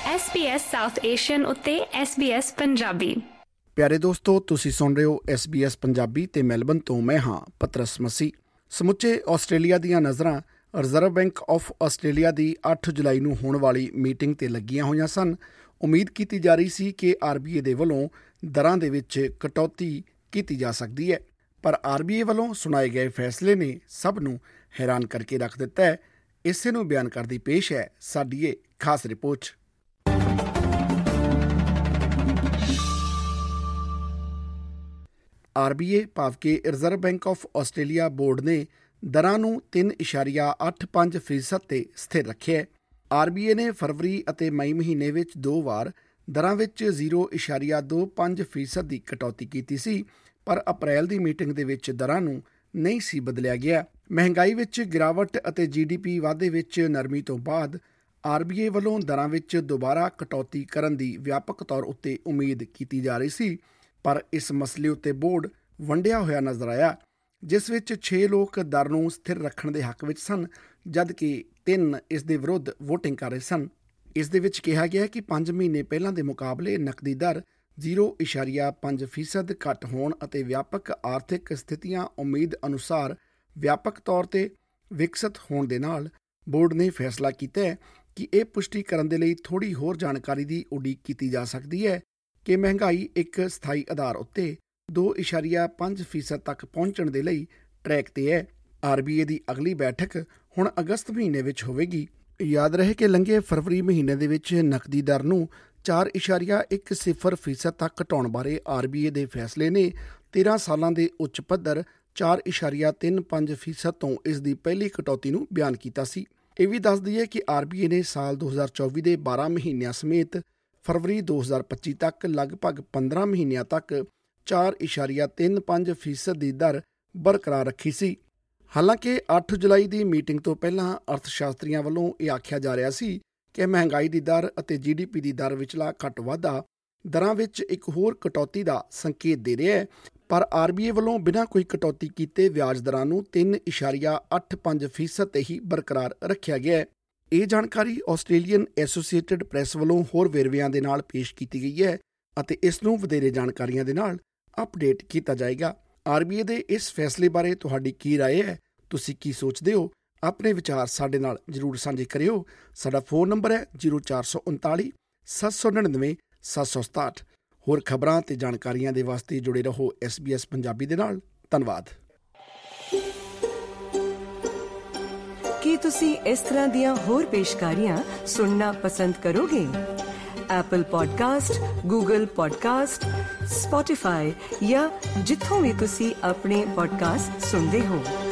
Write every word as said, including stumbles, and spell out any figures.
S B S South Asian ਉੱਤੇ S B S Punjabi. ਪਿਆਰੇ ਦੋਸਤੋ, ਤੁਸੀਂ ਸੁਣ ਰਹੇ ਹੋ ਐਸ ਬੀ ਐਸ ਪੰਜਾਬੀ ਤੇ ਮੈਲਬਨ ਤੋਂ ਮੈਂ ਹਾਂ ਪਤਰਸ ਮਸੀਹ। ਸਮੁੱਚੇ ਆਸਟ੍ਰੇਲੀਆ ਦੀਆਂ ਨਜ਼ਰਾਂ ਰਿਜ਼ਰਵ ਬੈਂਕ ਆਫ ਆਸਟ੍ਰੇਲੀਆ ਦੀ ਅੱਠ ਜੁਲਾਈ ਨੂੰ ਹੋਣ ਵਾਲੀ ਮੀਟਿੰਗ ਤੇ ਲੱਗੀਆਂ ਹੋਈਆਂ ਸਨ। ਉਮੀਦ ਕੀਤੀ ਜਾ ਰਹੀ ਸੀ ਕਿ ਆਰ ਬੀ ਏ ਦੇ ਵੱਲੋਂ ਦਰਾਂ ਦੇ ਵਿੱਚ ਕਟੌਤੀ ਕੀਤੀ ਜਾ ਸਕਦੀ ਹੈ, ਪਰ ਆਰ ਬੀ ਏ ਵੱਲੋਂ ਸੁਣਾਏ ਗਏ ਫੈਸਲੇ ਨੇ ਸਭ ਨੂੰ ਹੈਰਾਨ ਕਰਕੇ ਰੱਖ ਦਿੱਤਾ ਹੈ। ਇਸੇ ਨੂੰ ਬਿਆਨ ਕਰਦੀ ਪੇਸ਼ ਹੈ ਸਾਡੀ ਇਹ ਖਾਸ ਰਿਪੋਰਟ। ਆਰ ਬੀ ਏ ਭਾਵ ਕਿ Reserve Bank of Australia board ਨੇ ਦਰਾਂ ਨੂੰ ਤਿੰਨ ਇਸ਼ਾਰੀਆ ਅੱਠ ਪੰਜ ਫੀਸਦ ਤੇ ਸਥਿਰ ਰੱਖਿਆ ਹੈ। ਆਰ ਬੀ ਏ ਨੇ ਫਰਵਰੀ ਅਤੇ ਮਈ ਮਹੀਨੇ ਵਿੱਚ ਦੋ ਵਾਰ ਦਰਾਂ ਵਿੱਚ ਜ਼ੀਰੋ ਇਸ਼ਾਰੀਆ ਦੋ ਪੰਜ ਫੀਸਦ ਦੀ ਕਟੌਤੀ ਕੀਤੀ ਸੀ, ਪਰ ਅਪ੍ਰੈਲ ਦੀ ਮੀਟਿੰਗ ਦੇ ਵਿੱਚ ਦਰਾਂ ਨੂੰ ਨਹੀਂ ਸੀ ਬਦਲਿਆ ਗਿਆ। ਮਹਿੰਗਾਈ ਵਿੱਚ ਗਿਰਾਵਟ ਅਤੇ ਜੀ ਡੀ ਪੀ ਵਾਧੇ ਵਿੱਚ ਨਰਮੀ ਤੋਂ ਬਾਅਦ ਆਰ ਬੀ ਏ ਵੱਲੋਂ ਦਰਾਂ ਵਿੱਚ ਦੁਬਾਰਾ ਕਟੌਤੀ ਕਰਨ ਦੀ ਵਿਆਪਕ ਤੌਰ ਉੱਤੇ ਉਮੀਦ ਕੀਤੀ ਜਾ ਰਹੀ ਸੀ, ਪਰ ਇਸ ਮਸਲੇ ਉੱਤੇ ਬੋਰਡ ਵੰਡਿਆ ਹੋਇਆ ਨਜ਼ਰ ਆਇਆ, ਜਿਸ ਵਿੱਚ ਛੇ ਲੋਕ ਦਰ ਨੂੰ ਸਥਿਰ ਰੱਖਣ ਦੇ ਹੱਕ ਵਿੱਚ ਸਨ, ਜਦ ਕਿ ਤਿੰਨ ਇਸ ਦੇ ਵਿਰੁੱਧ ਵੋਟਿੰਗ ਕਰ ਰਹੇ ਸਨ। ਇਸ ਦੇ ਵਿੱਚ ਕਿਹਾ ਗਿਆ ਕਿ ਪੰਜ ਮਹੀਨੇ ਪਹਿਲਾਂ ਦੇ ਮੁਕਾਬਲੇ ਨਕਦੀ ਦਰ ਜ਼ੀਰੋ ਇਸ਼ਾਰੀਆ ਪੰਜ ਫੀਸਦ ਘੱਟ ਹੋਣ ਅਤੇ ਵਿਆਪਕ ਆਰਥਿਕ ਸਥਿਤੀਆਂ ਉਮੀਦ ਅਨੁਸਾਰ ਵਿਆਪਕ ਤੌਰ ਤੇ ਵਿਕਸਤ ਹੋਣ ਦੇ ਨਾਲ ਬੋਰਡ ਨੇ ਫੈਸਲਾ ਕੀਤਾ ਹੈ ਕਿ ਇਹ ਪੁਸ਼ਟੀ ਕਰਨ ਦੇ ਲਈ ਥੋੜ੍ਹੀ ਹੋਰ ਜਾਣਕਾਰੀ ਦੀ ਉਡੀਕ ਕੀਤੀ ਜਾ ਸਕਦੀ ਹੈ ਕਿ ਮਹਿੰਗਾਈ ਇੱਕ ਸਥਾਈ ਆਧਾਰ ਉੱਤੇ ਦੋ ਇਸ਼ਾਰੀਆ ਪੰਜ ਫੀਸਦ ਤੱਕ ਪਹੁੰਚਣ ਦੇ ਲਈ ਟਰੈਕ ਤੇ ਹੈ। ਆਰ ਬੀ ਏ ਦੀ ਅਗਲੀ ਬੈਠਕ ਹੁਣ ਅਗਸਤ ਮਹੀਨੇ ਵਿੱਚ ਹੋਵੇਗੀ। ਯਾਦ ਰਹੇ ਕਿ ਲੰਘੇ ਫਰਵਰੀ ਮਹੀਨੇ ਦੇ ਵਿੱਚ ਨਕਦੀ ਦਰ ਨੂੰ ਚਾਰ ਇਸ਼ਾਰੀਆ ਇੱਕ ਸਿਫਰ ਫੀਸਦ ਤੱਕ ਘਟਾਉਣ ਬਾਰੇ ਆਰ ਬੀ ਏ ਦੇ ਫੈਸਲੇ ਨੇ ਤੇਰਾਂ ਸਾਲਾਂ ਦੇ ਉੱਚ ਪੱਧਰ ਚਾਰ ਇਸ਼ਾਰੀਆ ਤਿੰਨ ਪੰਜ ਫੀਸਦ ਤੋਂ ਇਸ ਦੀ ਪਹਿਲੀ ਕਟੌਤੀ ਨੂੰ ਬਿਆਨ ਕੀਤਾ ਸੀ। ਇਹ ਵੀ ਦੱਸ ਦਈਏ ਕਿ ਆਰ ਬੀ ਏ ਨੇ ਸਾਲ ਦੋ ਹਜ਼ਾਰ ਚੌਵੀ ਦੇ ਬਾਰਾਂ ਮਹੀਨਿਆਂ ਸਮੇਤ ਫਰਵਰੀ ਦੋ ਹਜ਼ਾਰ ਪੱਚੀ ਤੱਕ ਲਗਭਗ ਪੰਦਰਾਂ ਮਹੀਨਿਆਂ ਤੱਕ ਚਾਰ ਇਸ਼ਾਰੀਆ ਤਿੰਨ ਪੰਜ ਫੀਸਦ ਦੀ ਦਰ ਬਰਕਰਾਰ ਰੱਖੀ ਸੀ। ਹਾਲਾਂਕਿ ਅੱਠ ਜੁਲਾਈ ਦੀ ਮੀਟਿੰਗ ਤੋਂ ਪਹਿਲਾਂ ਅਰਥ ਸ਼ਾਸਤਰੀਆਂ ਵੱਲੋਂ ਇਹ ਆਖਿਆ ਜਾ ਰਿਹਾ ਸੀ ਕਿ ਮਹਿੰਗਾਈ ਦੀ ਦਰ ਅਤੇ ਜੀ ਡੀ ਪੀ ਦੀ ਦਰ ਵਿਚਲਾ ਘੱਟ ਵਾਧਾ ਦਰਾਂ ਵਿੱਚ ਇੱਕ ਹੋਰ ਕਟੌਤੀ ਦਾ ਸੰਕੇਤ ਦੇ ਰਿਹਾ ਹੈ, ਪਰ ਆਰ ਬੀ ਏ ਵੱਲੋਂ ਬਿਨਾਂ ਕੋਈ ਕਟੌਤੀ ਕੀਤੇ ਵਿਆਜ ਦਰਾਂ ਨੂੰ ਤਿੰਨ ਇਸ਼ਾਰੀਆ ਅੱਠ ਪੰਜ ਫੀਸਦ ਤੇ ਹੀ ਬਰਕਰਾਰ ਰੱਖਿਆ ਗਿਆ ਹੈ। ਇਹ ਜਾਣਕਾਰੀ ਆਸਟ੍ਰੇਲੀਅਨ ਐਸੋਸੀਏਟਿਡ ਪ੍ਰੈਸ ਵੱਲੋਂ ਹੋਰ ਵੇਰਵਿਆਂ ਦੇ ਨਾਲ ਪੇਸ਼ ਕੀਤੀ ਗਈ ਹੈ ਅਤੇ ਇਸ ਨੂੰ ਵਧੇਰੇ ਜਾਣਕਾਰੀਆਂ ਦੇ ਨਾਲ ਅਪਡੇਟ ਕੀਤਾ ਜਾਏਗਾ। ਆਰ ਬੀ ਏ ਦੇ ਇਸ ਫੈਸਲੇ ਬਾਰੇ ਤੁਹਾਡੀ ਕੀ ਰਾਏ ਹੈ? ਤੁਸੀਂ ਕੀ ਸੋਚਦੇ ਹੋ? ਆਪਣੇ ਵਿਚਾਰ ਸਾਡੇ ਨਾਲ ਜ਼ਰੂਰ ਸਾਂਝੇ ਕਰਿਓ। ਸਾਡਾ ਫੋਨ ਨੰਬਰ ਹੈ ਜ਼ੀਰੋ ਚਾਰ ਸੌ ਉਨਤਾਲੀ ਸੱਤ ਸੌ ਨੜਿਨਵੇਂ ਸੱਤ ਸੌ ਸਤਾਹਠ। ਹੋਰ ਖਬਰਾਂ ਤੇ ਜਾਣਕਾਰੀਆਂ ਦੇ ਵਾਸਤੇ ਜੁੜੇ ਰਹੋ ਐਸ ਬੀ ਐਸ ਪੰਜਾਬੀ ਦੇ ਨਾਲ। ਧੰਨਵਾਦ। ਕੀ ਤੁਸੀਂ ਇਸ ਤਰ੍ਹਾਂ ਦੀਆਂ ਹੋਰ ਪੇਸ਼ਕਾਰੀਆਂ ਸੁਣਨਾ ਪਸੰਦ ਕਰੋਗੇ? Apple podcast, Google podcast, Spotify ਜਾਂ ਜਿੱਥੋਂ ਵੀ ਤੁਸੀਂ ਆਪਣੇ ਪੋਡਕਾਸਟ ਸੁਣਦੇ ਹੋ।